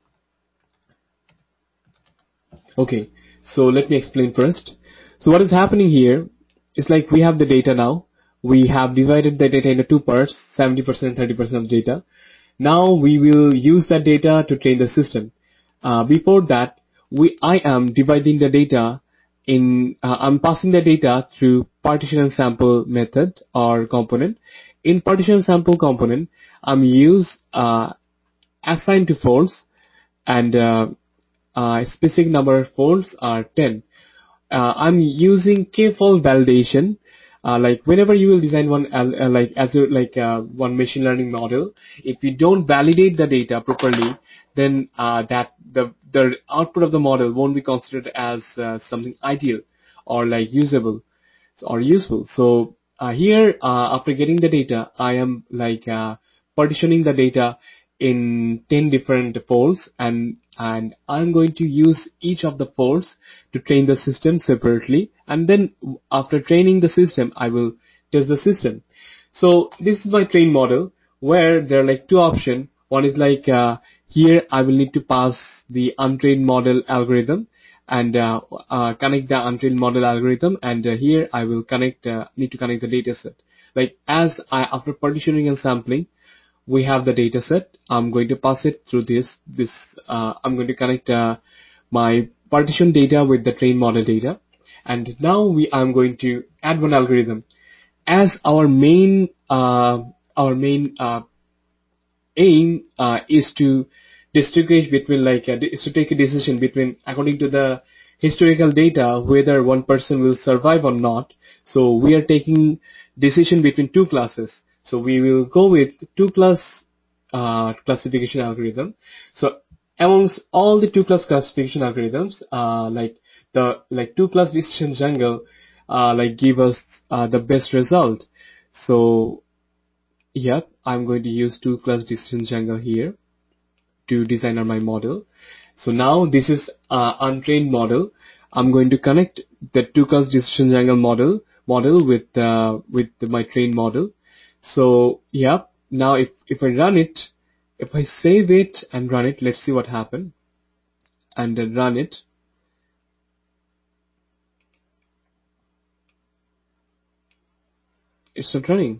Okay, so let me explain first. So what is happening here is like we have the data now. We have divided the data into two parts, seventy percent and thirty percent of data. Now we will use that data to train the system. Uh, before that, we I am dividing the data in, uh, I'm passing the data through partition and sample method or component. In partition and sample component, I'm use uh, assign to folds, and uh, uh, specific number of folds are ten. Uh, I'm using k-fold validation. Uh, like whenever you will design one, uh, like as a, like uh, one machine learning model, if you don't validate the data properly, then uh, that the the output of the model won't be considered as uh, something ideal or like usable or useful. So uh, here, uh, after getting the data, I am like uh, partitioning the data in ten different folds, and and I'm going to use each of the folds to train the system separately, and then after training the system, I will test the system. So this is my train model where there are like two options. One is like uh, here I will need to pass the untrained model algorithm and uh, uh, connect the untrained model algorithm, and uh, here I will connect uh, need to connect the data set. Like as I after partitioning and sampling, we have the data set. I'm going to pass it through this this uh, I'm going to connect uh, my partition data with the trained model data, and now we I'm going to add one algorithm as our main uh, our main uh, aim uh, is to distinguish between like uh, is to take a decision between according to the historical data whether one person will survive or not. So we are taking decision between two classes. So we will go with two class uh, classification algorithm. So amongst all the two class classification algorithms, uh, like the like two class decision jungle, uh, like give us uh, the best result. So yep, I'm going to use two class decision jungle here to design on my model. So now this is uh, untrained model. I'm going to connect the two class decision jungle model model with uh, with my trained model. So yeah, now if if I run it, if I save it and run it, let's see what happened. And then run it. It's not running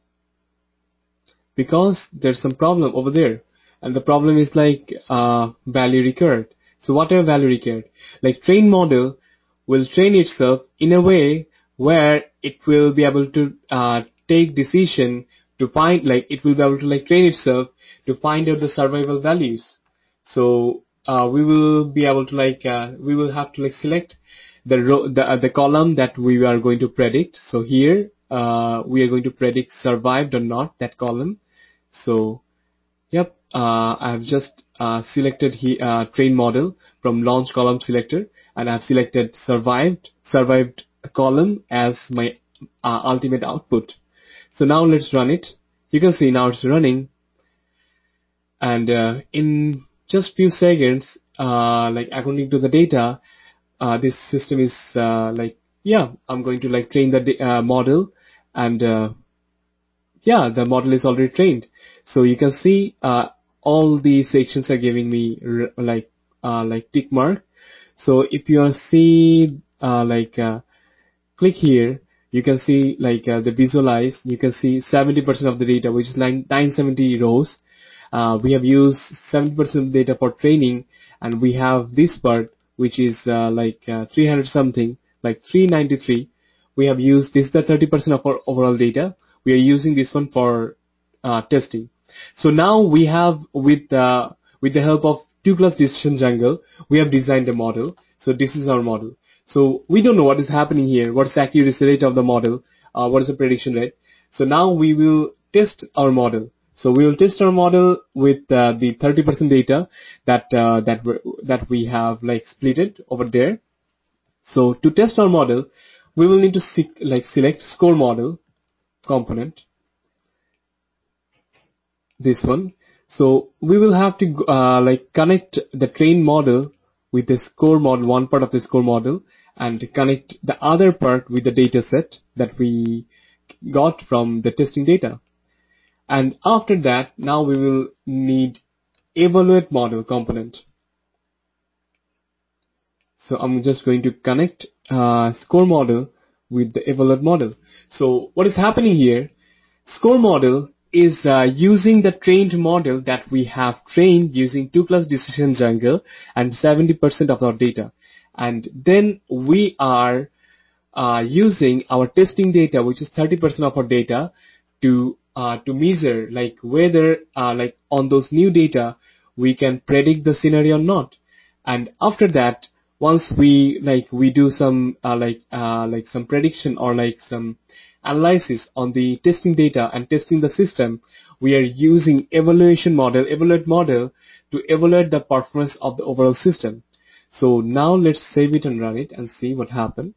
because there's some problem over there, and the problem is like uh, value recurred. So whatever value recurred, like trained model will train itself in a way where it will be able to uh, take decision to find like it will be able to like train itself to find out the survival values. So uh, we will be able to like uh, we will have to like select the row the uh, the column that we are going to predict. So here uh, we are going to predict survived or not, that column. So yep, uh, I've just uh, selected he, uh, train model from launch column selector, and I've selected survived survived column as my uh, ultimate output. So now let's run it. You can see now it's running, and uh, in just few seconds, uh, like according to the data, uh, this system is uh, like yeah, I'm going to like train the da- uh, model, and uh, yeah, the model is already trained. So you can see uh, all the sections are giving me r- like uh, like tick mark. So if you are see uh, like uh, click here, you can see like uh, the visualize. You can see seventy percent of the data, which is like nine hundred seventy rows. Uh, we have used seventy percent of the data for training, and we have this part which is uh, like uh, three hundred something, like three ninety-three. We have used this is the thirty percent of our overall data. We are using this one for uh, testing. So now we have, with uh, with the help of two class decision jungle, we have designed a model. So this is our model. So we don't know what is happening here, what is the accuracy rate of the model, uh, what is the prediction rate. So now we will test our model. So we will test our model with uh, the thirty percent data that uh, that we that we have like splitted over there. So to test our model, we will need to seek, like select score model component, this one. So we will have to uh, like connect the trained model with the score model, one part of the score model, and connect the other part with the data set that we got from the testing data. And after that, now we will need evaluate model component. So I'm just going to connect uh, score model with the evaluate model. So what is happening here? Score model is uh, using the trained model that we have trained using two class decision jungle and seventy percent of our data. And then we are uh, using our testing data, which is thirty percent of our data, to uh, to measure like whether uh, like on those new data we can predict the scenario or not. And after that, once we like we do some uh, like uh, like some prediction or like some analysis on the testing data and testing the system, we are using evaluation model, evaluate model to evaluate the performance of the overall system. So now let's save it and run it and see what happened.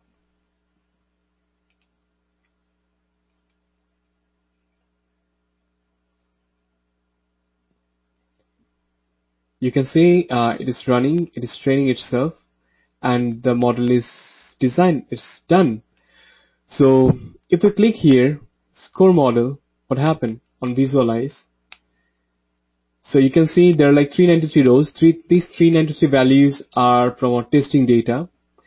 You can see uh, it is running, it is training itself, and the model is designed, it's done. So if we click here, score model, what happened on visualize? So you can see there are like three hundred ninety-three rows. Three, these three hundred ninety-three values are from our testing data.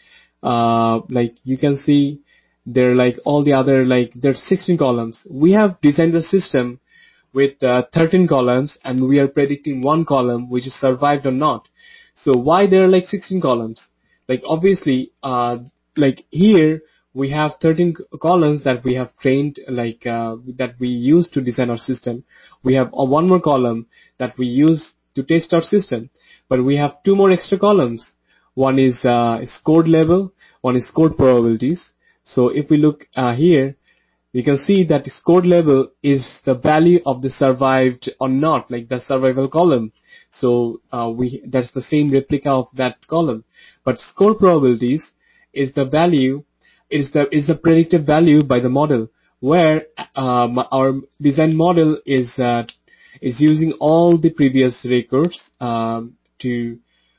Uh, like you can see there are like all the other, like there's sixteen columns. We have designed the system with uh, thirteen columns, and we are predicting one column which is survived or not. So why there are like sixteen columns? Like obviously, uh, like here we have thirteen c- columns that we have trained, like uh, that we use to design our system. We have uh, one more column that we use to test our system, but we have two more extra columns. One is uh, scored level, one is scored probabilities. So if we look uh, here, you can see that the scored level is the value of the survived or not, like the survival column. So uh, we that's the same replica of that column. But score probabilities is the value, is the is the predicted value by the model, where um, our design model is uh, is using all the previous records um, to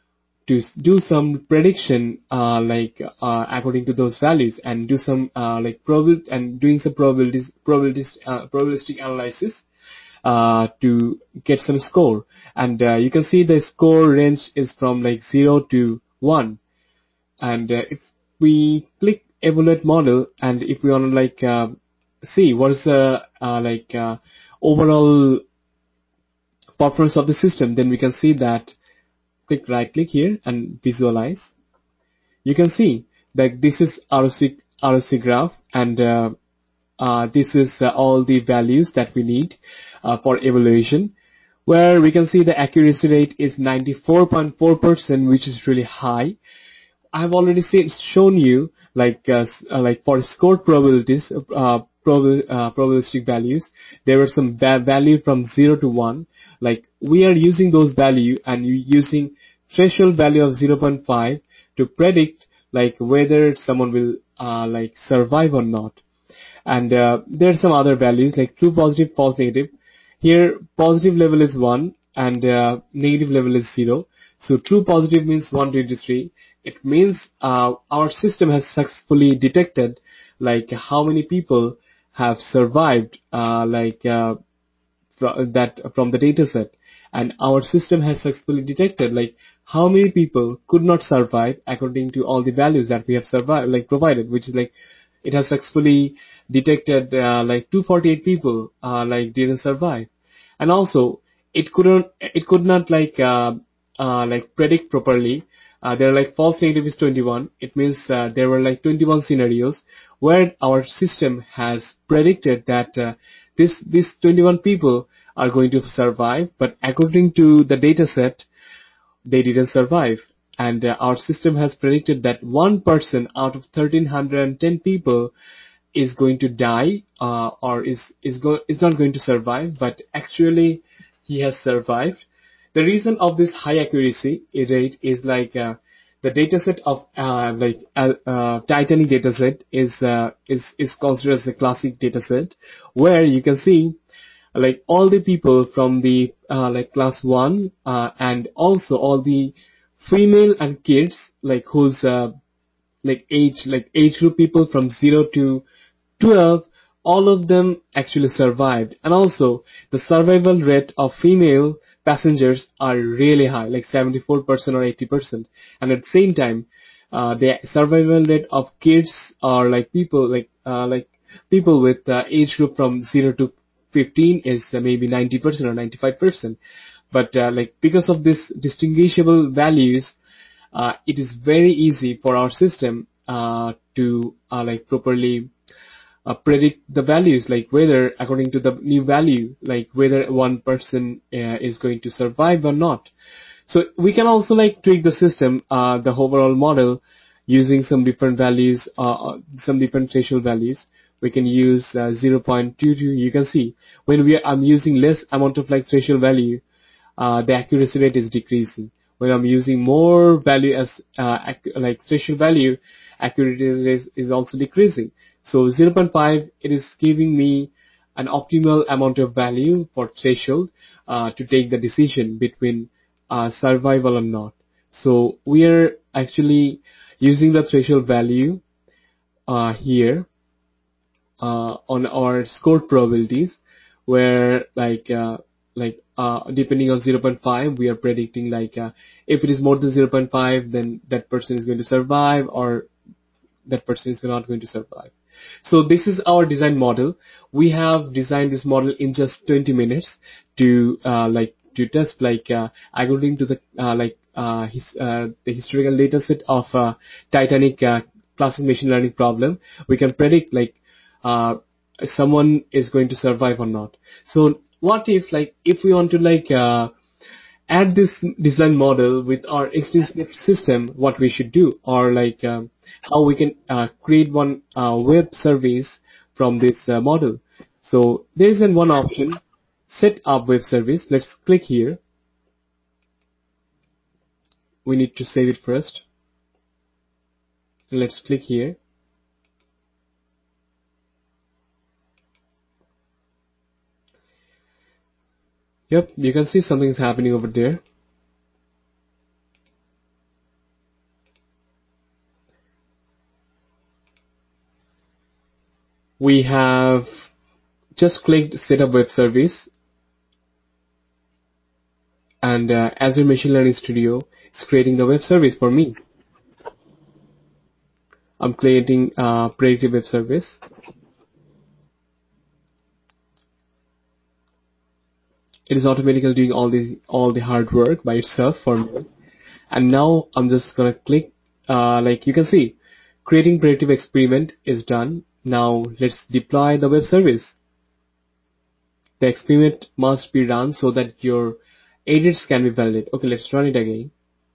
to s- do some prediction uh, like uh, according to those values, and do some uh, like probabil and doing some probabilities probabilities uh, probabilistic analysis uh, to get some score. And uh, you can see the score range is from like zero to one. And uh, if we click evaluate model, and if we want to like uh, see what is the uh, like uh, overall performance of the system, then we can see that, click right click here and visualize. You can see that this is R O C R O C graph, and uh, uh, this is uh, all the values that we need uh, for evaluation, where we can see the accuracy rate is ninety-four point four percent, which is really high. I've already seen, shown you like uh, s- uh, like for scored probabilities, uh, prob- uh, probabilistic values, there were some va- value from zero to one. Like we are using those value and you using threshold value of zero point five to predict like whether someone will uh, like survive or not. And uh, there are some other values like true positive, false negative. Here positive level is one and uh, negative level is zero. So true positive means one to eighty-three. It means uh, our system has successfully detected like how many people have survived uh, like uh, fro- that from the data set, and our system has successfully detected like how many people could not survive according to all the values that we have survived like provided, which is like it has successfully detected uh, like two hundred forty-eight people uh, like didn't survive. And also it couldn't it could not like uh, uh, like predict properly uh, there are like false negative is twenty-one. It means uh, there were like twenty-one scenarios where our system has predicted that uh, this these twenty-one people are going to survive, but according to the data set, they didn't survive. And uh, our system has predicted that one person out of one thousand three hundred ten people is going to die, uh, or is is go- is not going to survive, but actually he has survived. The reason of this high accuracy rate is like uh, the dataset of uh, like uh, uh, Titanic dataset is uh, is is considered as a classic dataset, where you can see like all the people from the uh, like class one, uh, and also all the female and kids like whose uh, like age like age group people from zero to twelve, all of them actually survived. And also the survival rate of female passengers are really high, like seventy-four percent or eighty percent. And at the same time, uh, the survival rate of kids are like people like uh, like people with uh, age group from zero to fifteen is uh, maybe ninety percent or ninety-five percent. But uh, like because of this distinguishable values, uh, it is very easy for our system uh, to uh, like properly uh, predict the values, like whether according to the new value, like whether one person uh, is going to survive or not. So we can also like tweak the system, uh, the overall model, using some different values, uh, some different threshold values. We can use uh, zero point two two. You can see when we are, I'm using less amount of like threshold value, uh, the accuracy rate is decreasing. When I'm using more value as uh, ac- like threshold value, accuracy is, is also decreasing. So zero point five, it is giving me an optimal amount of value for threshold uh, to take the decision between uh, survival or not. So we are actually using the threshold value uh, here uh, on our scored probabilities, where like uh, like uh, depending on zero point five, we are predicting like uh, if it is more than zero point five, then that person is going to survive, or that person is not going to survive. So this is our design model. We have designed this model in just twenty minutes to uh, like to test like uh, according to the uh, like uh, his, uh, the historical data set of uh, Titanic uh, classic machine learning problem. We can predict like uh, someone is going to survive or not. So what if like if we want to like uh, add this design model with our existing system, what we should do, or like um, how we can uh, create one uh, web service from this uh, model. So there is an one option, set up web service. Let's click here. We need to save it first. Let's click here. Yep, you can see something is happening over there. We have just clicked set up web service, and uh, Azure Machine Learning Studio is creating the web service for me. I'm creating a predictive web service. It is automatically doing all the all the hard work by itself for me. And now I'm just gonna click, uh, like you can see, creating predictive experiment is done. Now let's deploy the web service. The experiment must be run so that your edits can be valid. Okay, let's run it again.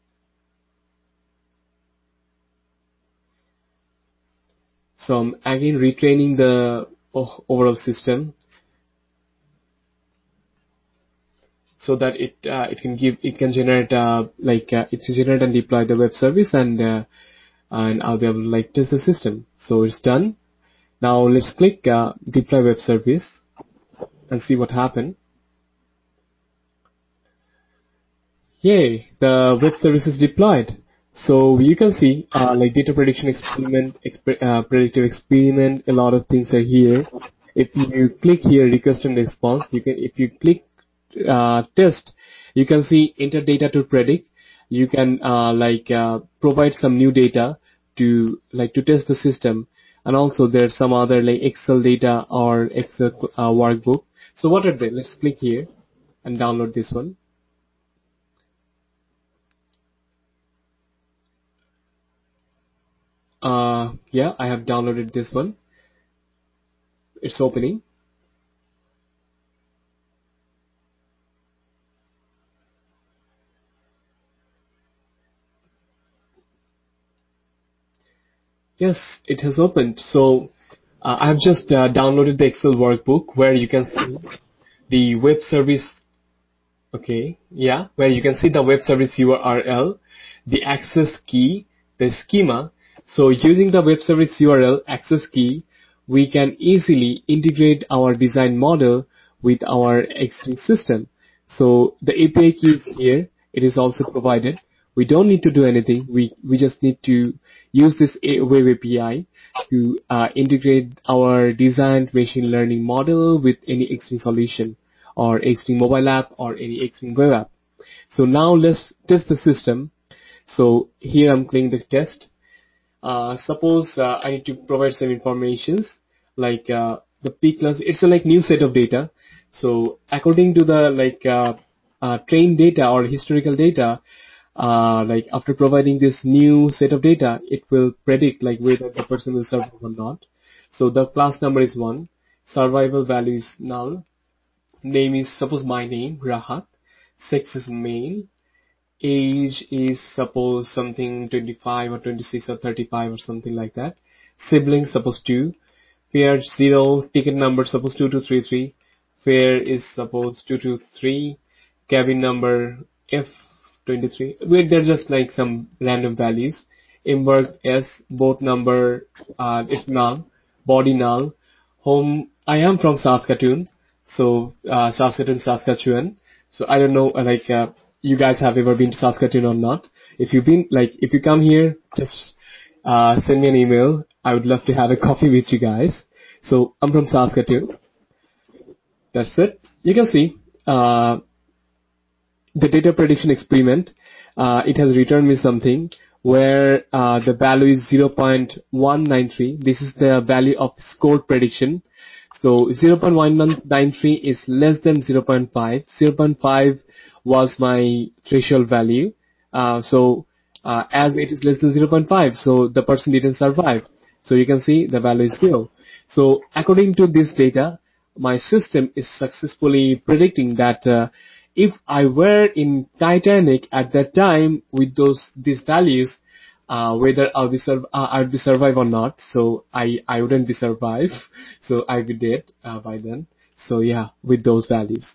So I'm again retraining the o- overall system so that it uh, it can give it can generate uh, like uh, it can generate and deploy the web service, and uh, and I'll be able to like test the system. So it's done. Now let's click uh, deploy web service and see what happened. Yay, the web service is deployed. So you can see uh, like data prediction experiment, exp- uh, predictive experiment, a lot of things are here. If you click here request and response, you can if you click uh, test, you can see enter data to predict. You can uh, like uh, provide some new data to like to test the system, and also there's some other like Excel data or Excel uh, workbook. So what are they? Let's click here and download this one. Uh, yeah, I have downloaded this one. It's opening. Yes, it has opened. So uh, I have just uh, downloaded the Excel workbook where you can see the web service. Okay, yeah, where you can see the web service U R L, the access key, the schema. So using the web service U R L access key, we can easily integrate our design model with our existing system. So the A P I key is here. It is also provided. We don't need to do anything. We we just need to use this A- web A P I to uh, integrate our designed machine learning model with any existing solution or existing mobile app or any existing web app. So now let's test the system. So here I'm clicking the test. Uh, suppose uh, I need to provide some informations like uh, the P class. It's a like new set of data. So according to the like uh, uh, trained data or historical data, uh, like after providing this new set of data, it will predict like whether the person will survive or not. So the class number is one, survival value is null, name is suppose my name Rahat, sex is male, age is suppose something twenty-five or twenty-six or thirty-five or something like that, siblings suppose two, fare zero, ticket number suppose two two three three, fare is suppose two two three, cabin number F twenty-three. Wait, they're just like some random values. Imberg S, both number uh, it's null, body null, home. I am from Saskatoon, so uh, Saskatoon, Saskatchewan. So I don't know, uh, like uh, you guys have ever been to Saskatoon or not? If you've been, like, if you come here, just uh, send me an email. I would love to have a coffee with you guys. So I'm from Saskatoon. That's it. You can see uh, the data prediction experiment. Uh, it has returned me something where uh, the value is zero point one nine three. This is the value of score prediction. So zero point one nine three is less than zero point five. zero point five was my threshold value. Uh, so uh, as it is less than zero point five, so the person didn't survive. So you can see the value is zero. So according to this data, my system is successfully predicting that uh, if I were in Titanic at that time with those these values, uh, whether I'll be sur- uh, I'll be survive or not. So I I wouldn't be survive. So I'd be dead uh, by then. So yeah, with those values.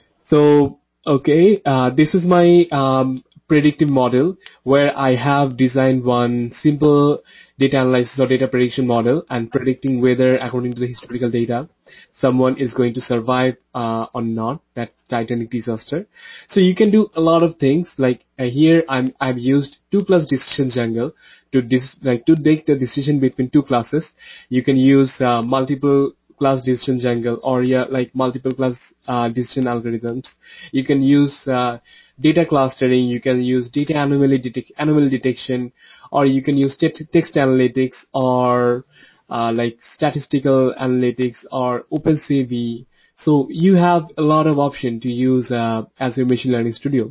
So, okay, uh, this is my um, predictive model where I have designed one simple data analysis or data prediction model and predicting whether, according to the historical data, someone is going to survive uh, or not that Titanic disaster. So you can do a lot of things. Like uh, here, I'm I've used two plus decision jungle to dis- like to take the decision between two classes. You can use uh, multiple class decision jungle or yeah, like multiple class uh, decision algorithms. You can use uh, data clustering, you can use data anomaly, detec- anomaly detection, or you can use te- text analytics or uh, like statistical analytics or OpenCV. So you have a lot of option to use uh, as your machine learning studio.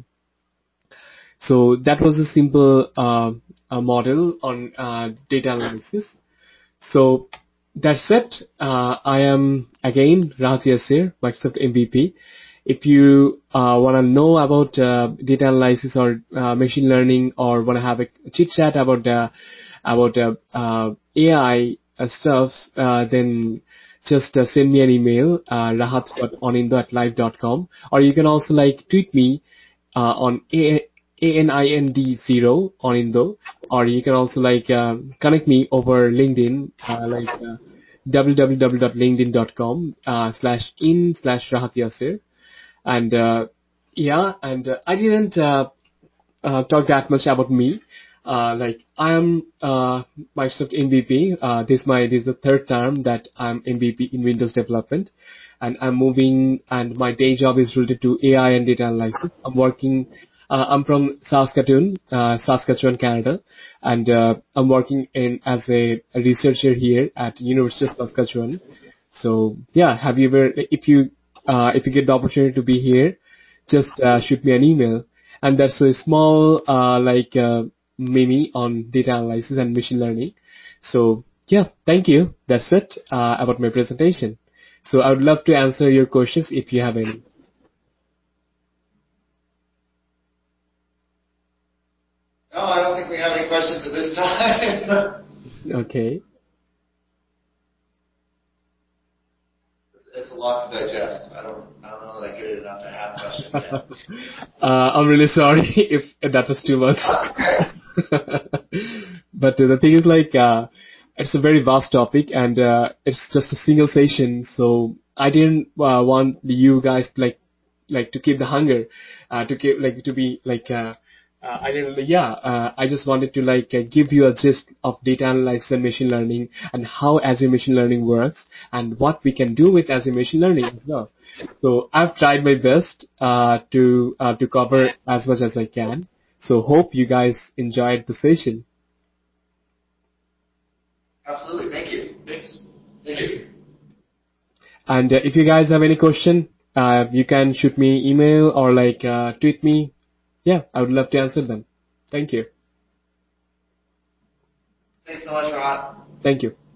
So that was a simple uh, uh, model on uh, data analysis. So that's it. Uh, I am again Raj Yasir, Microsoft M V P. If you uh, want to know about uh, data analysis or uh, machine learning, or want to have a chit chat about uh, about uh, uh, A I uh, stuff, uh, then just uh, send me an email, uh, rahat dot onindo at live dot com, or you can also like tweet me uh, on A- ANIND zero on Indo, or you can also like uh, connect me over LinkedIn, uh, like uh, w w w dot linkedin dot com uh, slash in slash Rahat Yasir. And uh, yeah, and uh, I didn't uh, uh, talk that much about me. Uh, like I am uh, Microsoft M V P. Uh, this my this is the third term that I'm M V P in Windows development, and I'm moving. And my day job is related to A I and data analysis. I'm working. Uh, I'm from Saskatoon, uh, Saskatchewan, Canada, and uh, I'm working in as a, a researcher here at University of Saskatchewan. So yeah, have you ever if you uh, if you get the opportunity to be here, just uh, shoot me an email. And that's a small uh, like uh, mini on data analysis and machine learning. So yeah, thank you. That's it uh, about my presentation. So I would love to answer your questions if you have any. No, I don't think we have any questions at this time. Okay. It's a lot to digest. I don't, I don't know that I get it enough to have questions yet. uh, I'm really sorry if that was too much. But uh, the thing is like, uh, it's a very vast topic and uh, it's just a single session. So I didn't uh, want you guys like, like to keep the hunger, uh, to keep like to be like, uh, uh, I didn't, yeah, uh, I just wanted to like uh, give you a gist of data analysis and machine learning and how Azure machine learning works and what we can do with Azure machine learning as well. So I've tried my best uh, to uh, to cover as much as I can. So hope you guys enjoyed the session. Absolutely. Thank you. Thanks. Thank you. And uh, if you guys have any question, uh, you can shoot me email or like uh, tweet me. Yeah, I would love to answer them. Thank you. Thanks so much, Rod. Thank you.